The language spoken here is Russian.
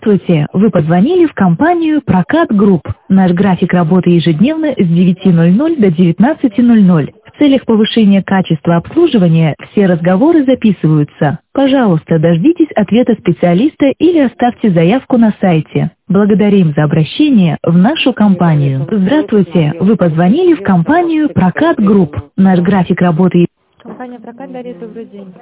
Здравствуйте, вы позвонили в компанию «Прокат Групп». Наш график работы ежедневно с 9:00 до 19:00. В целях повышения качества обслуживания все разговоры записываются. Пожалуйста, дождитесь ответа специалиста или оставьте заявку на сайте. Благодарим за обращение в нашу компанию. Здравствуйте, вы позвонили в компанию «Прокат Групп». Наш график работы... Компания «Прокат» дарит добрый день.